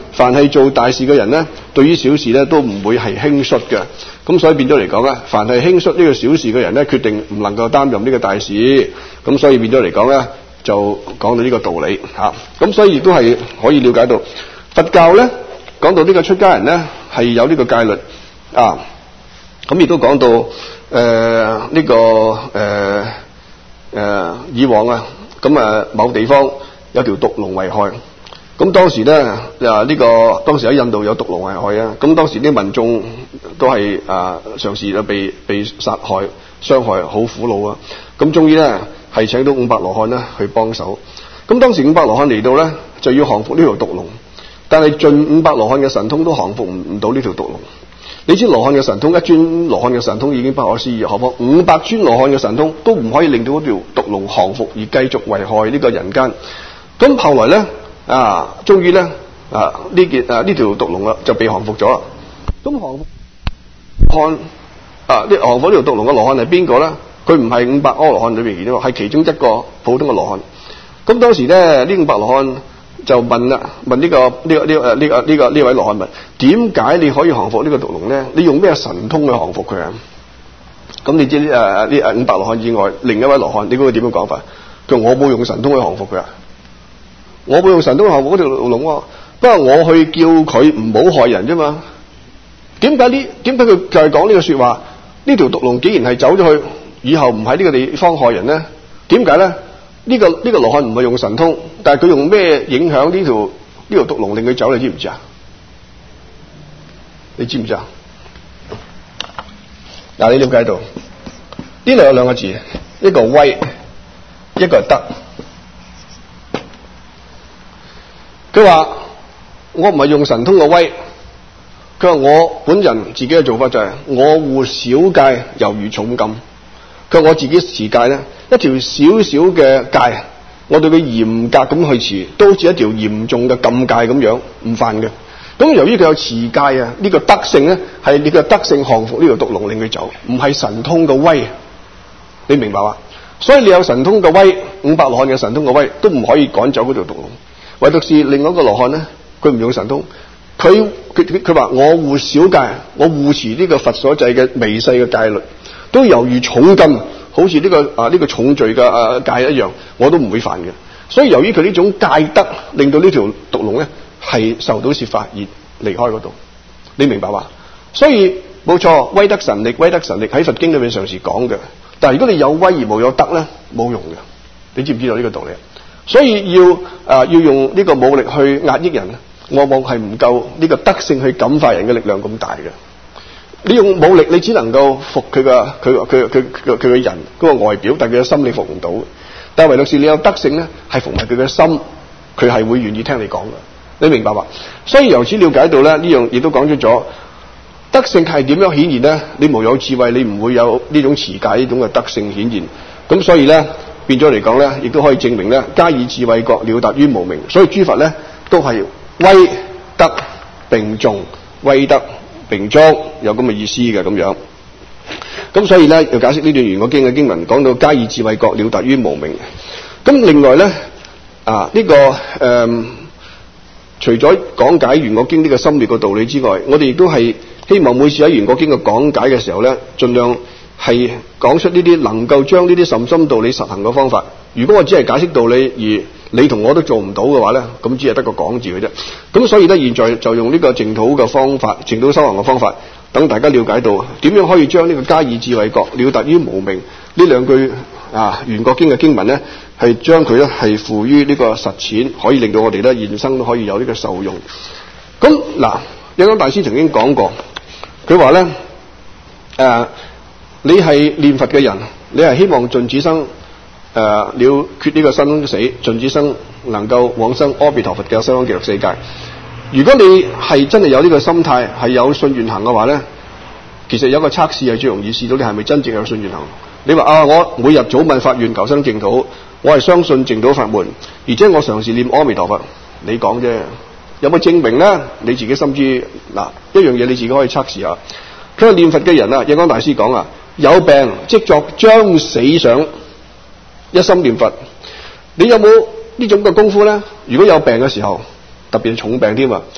凡係做大事嘅人咧，對於小事咧都唔會係輕率嘅。咁所以變咗嚟講咧，凡係輕率呢個小事嘅人咧，決定唔能夠擔任呢個大事。咁所以變咗嚟講咧，就講到呢個道理嚇。咁所以亦都係可以了解到佛教咧，講到呢個出家人咧係有呢個戒律啊。咁亦都講到誒呢、呃這個誒誒、呃呃、以往啊，咁啊某地方有條毒龍危害。咁當時咧啊呢、這個當時喺印度有毒龍危害啊。咁當時啲民眾都係啊嘗試啊被被殺害傷害，好苦惱啊。咁終於咧係請到五百羅漢咧去幫手。咁當時五百羅漢嚟到咧就要降服呢條毒龍，但係盡五百羅漢嘅神通都降服唔唔到呢條毒龍。你知羅漢嘅神通，一尊羅漢嘅神通已經不可思議，何況五百尊羅漢嘅神通都唔可以令到嗰條毒龍降服而繼續危害呢個人間。咁後來咧啊，終於咧啊呢件啊呢條毒龍啦就被降服咗啦。咁降服漢啊呢降服呢條毒龍嘅羅漢係邊個咧？佢唔係五百阿羅漢裏邊嘅，係其中一個普通嘅羅漢。咁當時咧呢五百羅漢就問啦，問呢、這個呢、這個呢誒呢個呢個呢位羅漢問：點解你可以降服呢個毒龍咧？你用咩神通去降服佢啊？咁你知誒呢誒五百羅漢以外，另一位羅漢，你估佢點樣講法？佢話我冇用神通去降服佢啊！我冇用神通去降服嗰條龍喎，不過我去叫佢唔好害人啫嘛。點解呢？點解佢就係講呢個説話？呢條毒龍既然係走咗去，以後唔喺呢個地方害人咧？點解咧？呢、這個呢、這個羅漢唔係用神通，但係佢用咩影響呢條呢條毒龍令佢走？你知唔知啊？你知唔知啊？嗱，你了解到呢度有兩個字，一個威，一個係德。佢話我唔係用神通嘅威，佢話我本人自己嘅做法就係、是、我護小戒猶如重金。佢話我自己持戒咧，一條小小嘅戒，我對佢嚴格咁去持，都好似一條嚴重嘅禁戒咁樣，唔犯嘅。咁由於佢有持戒啊，呢、這個德性咧係你嘅德性降服呢條毒龍令佢走，唔係神通嘅威。你明白嘛？所以你有神通嘅威，五百羅漢嘅神通嘅威都唔可以趕走嗰條毒龍。唯獨是另外一個羅漢咧，佢唔用神通，佢佢佢話我護小戒，我護持呢個佛所制嘅微細嘅戒律，都猶如重金，好似呢、這個啊呢、這個重罪嘅啊戒一樣，我都唔會犯嘅。所以由於佢呢種戒德，令到呢條毒龍咧係受到攝法而離開嗰度。你明白嘛？所以冇錯，威德神力，威德神力喺佛經裏面常時講嘅。但係如果你有威而冇有德咧，冇用嘅。你知唔知道呢個道理？所以要啊、呃、要用呢個武力去壓抑人，往往係唔夠呢個德性去感化人嘅力量咁大嘅。你用武力，你只能夠服佢嘅佢佢佢佢佢嘅人嗰個外表，但係佢嘅心理服唔到。但係唯獨是你有德性咧，係服埋佢嘅心，佢係會願意聽你講嘅。你明白嘛？所以由此了解到咧，呢樣亦都講出咗德性係點樣顯現咧？你無有智慧，你唔會有呢種持戒呢種嘅德性顯現。咁所以咧。變咗嚟講咧，亦都可以證明咧，加以智慧覺了達於無明。所以諸佛咧都係威德並重，威德並足，有咁嘅意思嘅咁樣。咁所以咧，要解釋呢段《圓覺經》嘅經文，講到加以智慧覺了達於無明。咁另外咧，啊呢、這個誒、呃，除咗講解《圓覺經》呢個深略嘅道理之外，我哋亦都係希望每次喺《圓覺經》嘅講解嘅時候咧，盡量係講出呢啲能夠將呢啲甚深道理實行嘅方法。如果我只係解釋道理，而你同我都做唔到嘅話咧，咁只係得個講字嘅啫。咁所以咧，現在就用呢個淨土嘅方法，淨土修行嘅方法，等大家了解到點樣可以將呢個加以智慧覺了達於無明呢兩句啊《圓覺經》嘅經文咧，係將佢咧係付於呢個實踐，可以令到我哋咧現生都可以有呢個受用。咁嗱，印光大師曾經講過，佢話咧誒。你係念佛嘅人，你係希望盡此生誒、呃、了決呢個生死，盡此生能夠往生阿彌陀佛嘅西方極樂世界。如果你係真係有呢個心態，係有信願行嘅話咧，其實有一個測試係最容易試到你係咪真正有信願行。你話啊，我每日早晚發願求生淨土，我係相信淨土法門，而且我嘗試念阿彌陀佛。你講啫，有冇證明咧？你自己心知嗱，一樣嘢你自己可以測試下。佢話念佛嘅人啊，印光大師講啊。有病即作將死想，一心念佛。你有冇呢種嘅功夫咧？如果有病嘅時候，特別係重病添啊，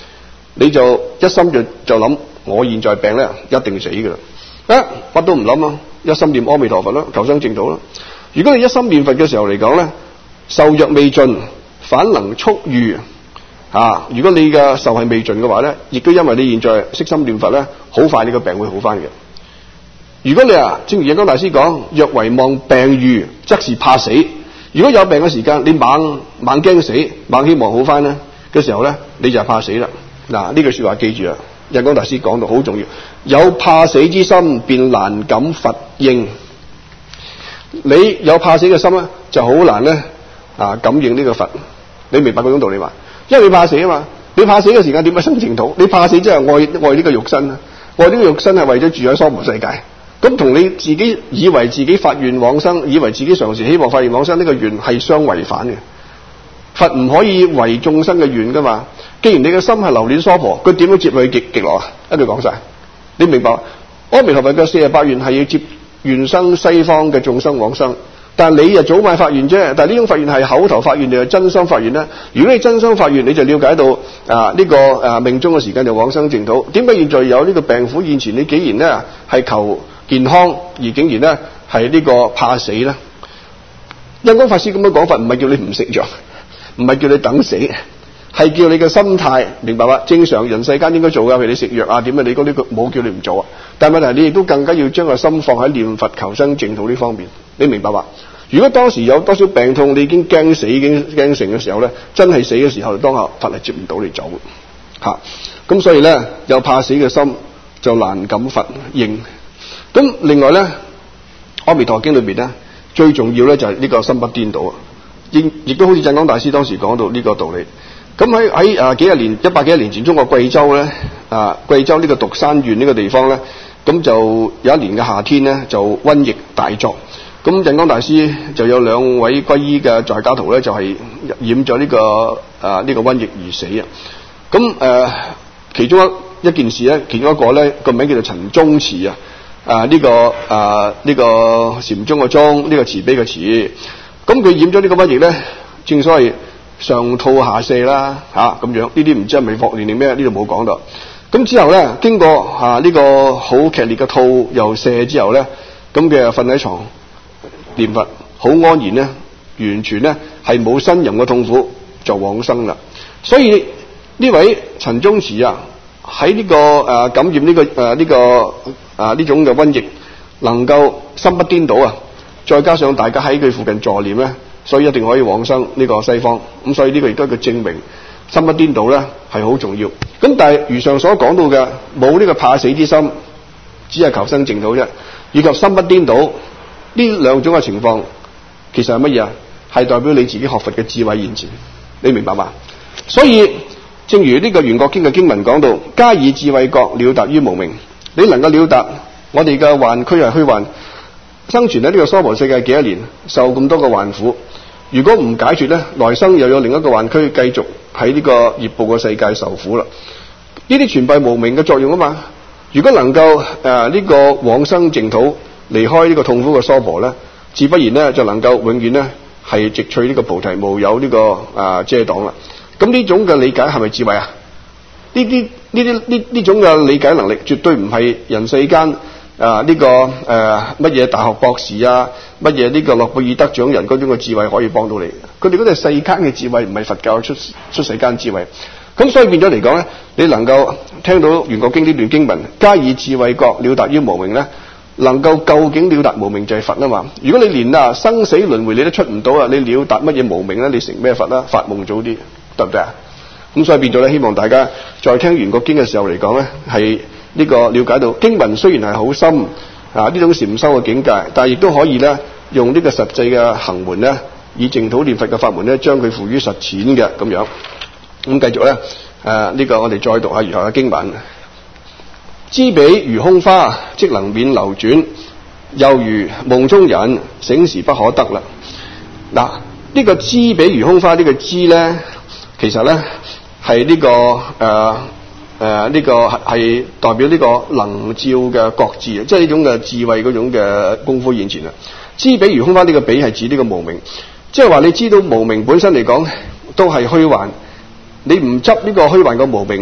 你就一心就就諗我現在病咧一定死噶啦，啊乜都唔諗啊，一心念阿彌陀佛啦，求生淨土啦。如果你一心念佛嘅時候嚟講咧，受藥未盡，反能速愈啊！如果你嘅受係未盡嘅話咧，亦都因為你現在悉心念佛咧，好快你個病會好翻嘅。如果你啊，正如印光大師講，若為望病愈，則是怕死。如果有病嘅時間，你猛猛驚死，猛希望好翻咧嘅時候咧，你就怕死啦。嗱，呢句說話記住啊，印光大師講到好重要，有怕死之心，便難感佛應。你有怕死嘅心咧，就好難咧啊感應呢個佛。你明白嗰種道理嘛？因為你怕死啊嘛，你怕死嘅時間點樣生淨土？你怕死即係愛愛呢個肉身啊，愛呢個肉身係為咗住喺娑婆世界。咁同你自己以為自己發願往生，以為自己常時希望發願往生呢個願係相違反嘅。佛唔可以違眾生嘅願噶嘛。既然你嘅心係留戀娑婆，佢點樣接去極極樂啊？一句講晒，你明白？阿彌陀佛嘅四十八願係要接願生西方嘅眾生往生，但係你就早晚發願啫。但係呢種發願係口頭發願定係真心發願呢？如果你真心發願，你就了解到啊呢、這個啊命中嘅時間就往生淨土。點解現在有呢個病苦現前，你竟然呢係求健康，而竟然呢係呢個怕死呢？印光法師咁樣講法，唔係叫你唔食藥，唔係叫你等死，係叫你嘅心態明白嘛？正常人世間應該做噶，譬如你食藥啊點啊，你嗰啲冇叫你唔做啊。但係問題你亦都更加要將個心放喺念佛求生淨土呢方面，你明白嘛？如果當時有多少病痛，你已經驚死，已經驚成嘅時候咧，真係死嘅時候，當下佛係接唔到你走吓。咁、啊、所以咧，有怕死嘅心就難感佛應。咁另外咧，《阿彌陀經》裏邊咧，最重要咧就係呢個心不顛倒啊！亦亦都好似印光大師當時講到呢個道理。咁喺喺啊幾十年一百幾十年前，中國貴州咧啊貴州呢個獨山縣呢個地方咧，咁就有一年嘅夏天咧，就瘟疫大作。咁印光大師就有兩位皈依嘅在家徒咧，就係、是、染咗呢、這個啊呢、這個瘟疫而死啊。咁誒、呃、其中一一件事咧，其中一個咧個名叫做陳宗慈啊。啊！呢、這個啊呢、這個禪宗嘅宗，呢、這個慈悲嘅慈。咁佢染咗呢個瘟疫咧，正所謂上吐下瀉啦，吓、啊、咁樣。呢啲唔知係咪霍亂定咩？呢度冇講到。咁之後咧，經過啊呢、這個好劇烈嘅吐又瀉之後咧，咁佢又瞓喺床念佛，好安然咧，完全咧係冇呻吟嘅痛苦就往生啦。所以呢位陳宗慈啊，喺呢、這個誒、啊、感染呢、這個誒呢、啊這個。啊！呢種嘅瘟疫能夠心不顛倒啊，再加上大家喺佢附近助念咧，所以一定可以往生呢個西方。咁所以呢個亦都係個證明，心不顛倒咧係好重要。咁但係如上所講到嘅，冇呢個怕死之心，只係求生淨土啫。以及心不顛倒呢兩種嘅情況，其實係乜嘢啊？係代表你自己學佛嘅智慧現前，你明白嘛？所以正如呢個《圓覺經》嘅經文講到，加以智慧覺了達於無明。你能夠了達我哋嘅幻區係虛幻，生存喺呢個娑婆世界幾多年，受咁多個幻苦，如果唔解決咧，來生又有另一個幻區繼續喺呢個業報嘅世界受苦啦。呢啲全部係無明嘅作用啊嘛。如果能夠誒呢、呃這個往生淨土，離開呢個痛苦嘅娑婆咧，自不然咧就能夠永遠咧係直取呢個菩提，無有呢、這個誒、呃、遮擋啦。咁呢種嘅理解係咪智慧啊？呢啲呢啲呢呢種嘅理解能力，絕對唔係人世間啊呢、這個誒乜嘢大學博士啊，乜嘢呢個諾貝爾得獎人嗰種嘅智慧可以幫到你。佢哋嗰啲係世間嘅智慧，唔係佛教出出世間智慧。咁所以變咗嚟講咧，你能夠聽到《圓覺經》呢段經文，加以智慧覺了達於無明咧，能夠究竟了達無明就係佛啊嘛。如果你連啊生死輪迴你都出唔到啊，你了達乜嘢無明咧？你成咩佛啦？發夢早啲，得唔得啊？咁所以變咗咧，希望大家在聽《圓覺經》嘅時候嚟講咧，係呢個了解到經文雖然係好深啊，呢種禪修嘅境界，但係亦都可以咧用呢個實際嘅行門咧，以淨土念佛嘅法門咧，將佢付於實踐嘅咁樣。咁繼續咧，誒、啊、呢、這個我哋再讀下餘下嘅經文。知彼如空花，即能免流轉；又如夢中人，醒時不可得啦。嗱，呢個知彼如空花，這個、呢個知咧，其實咧。係呢、這個誒誒呢個係代表呢個能照嘅覺智啊，即係呢種嘅智慧嗰種嘅功夫現前啊。知彼如空花，呢個彼係指呢個無明，即係話你知道無明本身嚟講都係虛幻，你唔執呢個虛幻嘅無明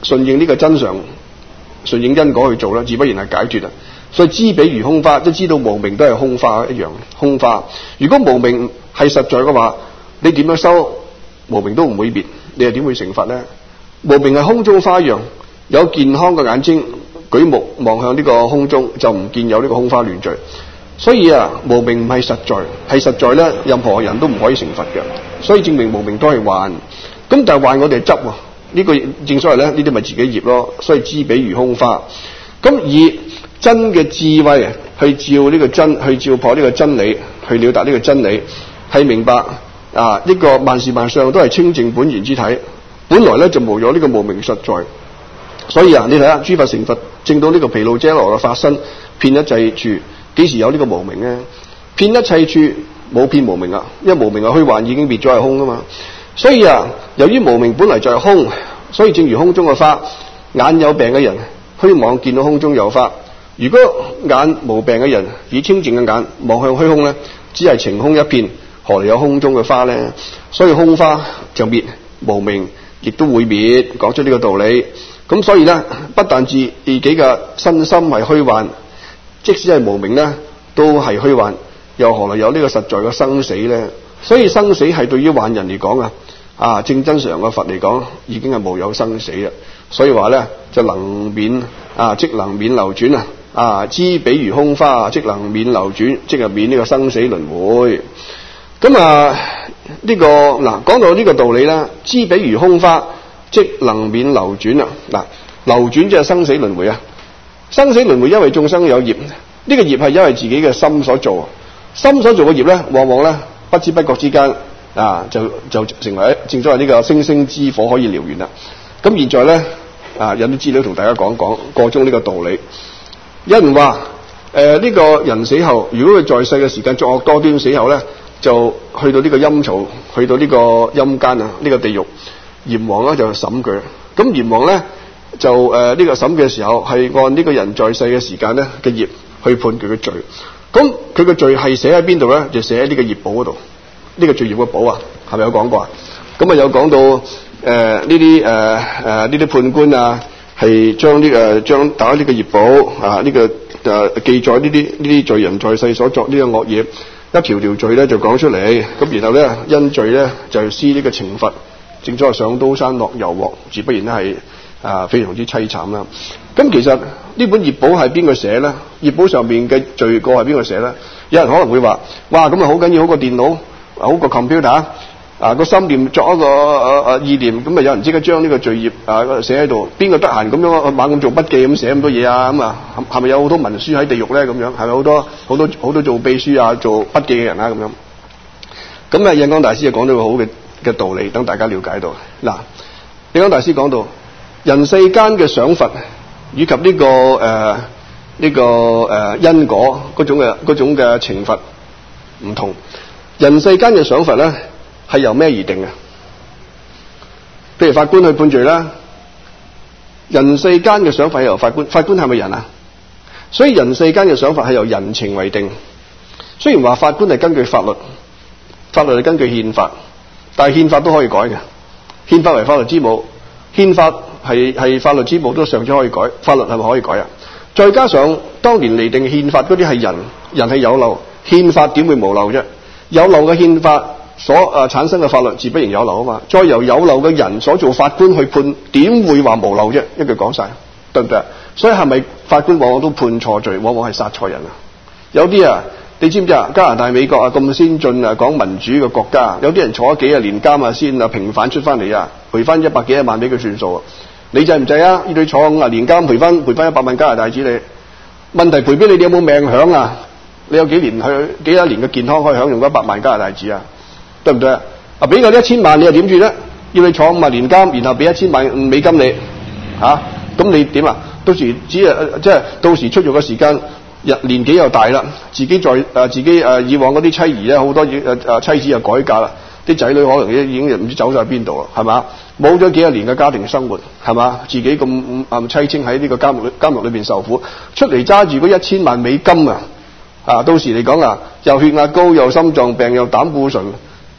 順應呢個真相，順應因果去做啦，自不然係解脫啦。所以知彼如空花，即係知道無明都係空花一樣，空花。如果無明係實在嘅話，你點樣修無明都唔會滅，你又點會成佛呢？無明係空中花樣，有健康嘅眼睛舉目望向呢個空中，就唔見有呢個空花亂墜。所以啊，無明唔係實在，係實在咧，任何人都唔可以成佛嘅。所以證明無明都係幻。咁但係幻我哋係執喎，呢個正所謂咧，呢啲咪自己業咯。所以知彼如空花。咁以真嘅智慧去照呢個真，去照破呢個真理，去了達呢個真理，係明白啊！呢個萬事萬相都係清淨本然之體，本來咧就無咗呢個無明實在。所以啊，你睇下諸佛成佛，證到呢個毗盧遮那嘅法身，遍一切處，幾時有呢個無明呢？遍一切處冇遍無明啊，因為無明係虛幻，已經滅咗係空啊嘛。所以啊，由於無明本來就係空，所以正如空中嘅花，眼有病嘅人虛妄見到空中有花。如果眼無病嘅人以清淨嘅眼望向虛空呢，只係晴空一片，何嚟有空中嘅花呢？所以空花就滅，無明亦都會滅，講出呢個道理。咁所以呢，不但自自己嘅身心係虛幻，即使係無明呢，都係虛幻，又何來有呢個實在嘅生死呢？所以生死係對於幻人嚟講啊，啊正真常嘅佛嚟講，已經係無有生死啦。所以話呢，就能免啊，即能免流轉啊。啊，知彼如空花，即能免流轉，即係免呢個生死輪迴。咁啊，呢、這個嗱講到呢個道理啦，知彼如空花，即能免流轉啊。嗱，流轉即係生死輪迴啊。生死輪迴因為眾生有業，呢、這個業係因為自己嘅心所做，心所做嘅業咧，往往咧不知不覺之間啊，就就成為正所謂呢個星星之火可以燎原啦。咁現在咧啊，有啲資料同大家講講個中呢個道理。有人話誒呢個人死後，如果佢在世嘅時間作惡多端，死後咧就去到呢個陰曹，去到呢個陰間啊，呢、這個地獄，閻王咧就審佢。咁閻王咧就誒呢、呃這個審嘅時候係按呢個人在世嘅時間咧嘅業去判佢嘅罪。咁佢嘅罪係寫喺邊度咧？就寫喺呢個業簿嗰度。呢、這個罪業嘅簿啊，係咪有講過啊？咁啊有講到誒呢啲誒誒呢啲判官啊。係將呢個將打呢個業簿啊，呢、這個誒、啊、記載呢啲呢啲罪人在世所作呢個惡業，一條條罪咧就講出嚟，咁然後咧因罪咧就施呢個懲罰，正所謂上刀山落油鑊，自不然咧係啊非常之凄慘啦。咁其實呢本業簿係邊個寫咧？業簿上邊嘅罪過係邊個寫咧？有人可能會話：哇，咁啊好緊要，好過電腦，好過 computer。啊個心念作一個誒誒、啊、意念，咁啊有人即刻將呢個罪業啊寫喺度，邊個得閒咁樣猛咁做筆記咁寫咁多嘢啊？咁啊係咪有好多文書喺地獄咧？咁樣係咪好多好多好多做秘書啊、做筆記嘅人啊？咁樣咁啊，印光大師就講咗個好嘅嘅道理，等大家了解到。嗱，印光大師講到人世間嘅賞罰以及呢、這個誒呢、呃這個誒、呃、因果嗰種嘅嗰種嘅懲罰唔同，人世間嘅賞罰咧。係由咩而定嘅？譬如法官去判罪啦，人世間嘅賞罰係由法官，法官係咪人啊？所以人世間嘅賞罰係由人情為定。雖然話法官係根據法律，法律係根據憲法，但係憲法都可以改嘅。憲法為法律之母，憲法係係法律之母都尚且可以改，法律係咪可以改啊？再加上當年釐定憲法嗰啲係人，人係有漏，憲法點會無漏啫？有漏嘅憲法。所誒、呃、產生嘅法律自不然有漏啊嘛，再由有漏嘅人所做法官去判，點會話無漏啫？一句講晒，對唔對啊？所以係咪法官往往都判錯罪，往往係殺錯人啊？有啲啊，你知唔知啊？加拿大、美國啊咁先進啊，講民主嘅國家，有啲人坐咗幾廿年監啊，先啊平反出翻嚟啊，賠翻一百幾一萬俾佢算數啊！你制唔制啊？要你坐五啊年監，賠翻賠翻一百萬加拿大紙你？問題賠俾你，你有冇命享啊？你有幾年去幾多年嘅健康可以享用一百萬加拿大紙啊？對唔對啊？啊，俾我一千萬，你又點住咧？要你坐五十年監，然後俾一千萬美金你，吓、啊、咁你點啊？到時只係即係到時出獄嘅時間，日年紀又大啦，自己在誒、呃、自己誒、呃、以往嗰啲妻兒咧，好多誒誒、呃、妻子又改嫁啦，啲仔女可能已經唔知走晒邊度啦，係嘛？冇咗幾廿年嘅家庭生活，係嘛？自己咁咁凄清喺呢個監獄監獄裏邊受苦，出嚟揸住嗰一千萬美金啊！啊，到時嚟講啊，又血壓高，又心臟病，又膽固醇。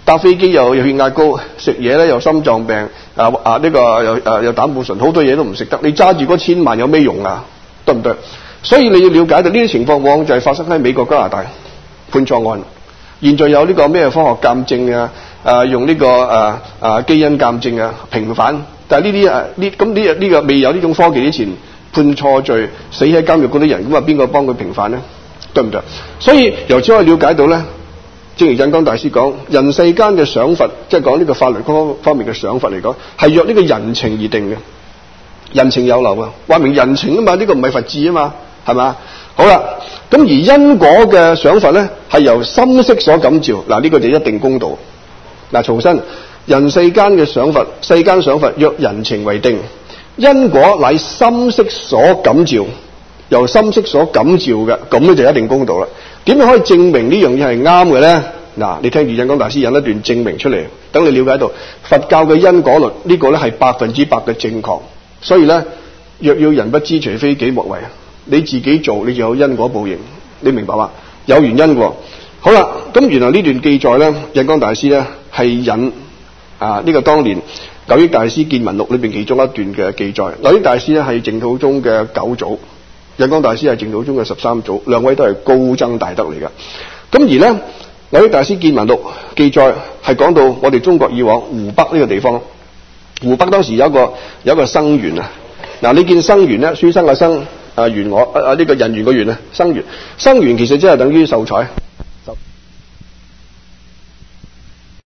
搭飛機又有血壓高，食嘢咧又心臟病，啊啊呢、這個又啊又膽固醇，好多嘢都唔食得。你揸住嗰千萬有咩用啊？得唔得？所以你要了解到呢啲情況，往往就係發生喺美國加拿大判錯案。現在有呢個咩科學鑑證啊，啊用呢、這個啊啊基因鑑證啊平反，但係呢啲啊呢咁呢呢個未有呢種科技之前判錯罪死喺監獄嗰啲人，咁啊邊個幫佢平反呢？得唔得？所以由此可以了解到咧，正如印光大師講，人世間嘅賞罰，即係講呢個法律方方面嘅賞罰嚟講，係若呢個人情而定嘅，人情有留啊，話明人情啊嘛，呢、這個唔係佛智啊嘛，係嘛？好啦，咁而因果嘅賞罰咧，係由心識所感召，嗱、這、呢個就一定公道。嗱，重申人世間嘅賞罰，世間賞罰若人情為定，因果乃心識所感召，由心識所感召嘅，咁咧就一定公道啦。點樣可以證明呢樣嘢係啱嘅咧？嗱，你聽住印光大師引一段證明出嚟，等你了解到佛教嘅因果論呢個咧係百分之百嘅正確。所以咧，若要人不知，除非己莫為。你自己做，你就有因果報應，你明白嗎？有原因嘅。好啦，咁原來呢段記載咧，印光大師咧係引啊呢、這個當年蕅益大師見聞錄裏邊其中一段嘅記載。蕅益大師咧係淨土宗嘅九祖，印光大師係淨土宗嘅十三祖，兩位都係高僧大德嚟噶。咁而咧蕅益大師見聞錄記載係講到我哋中國以往湖北呢個地方，湖北當時有一個有一個生源啊。嗱，你見生源咧，書生嘅生。啊，緣我啊啊！呢、這個人緣個緣啊，生緣生緣其實即係等於秀才。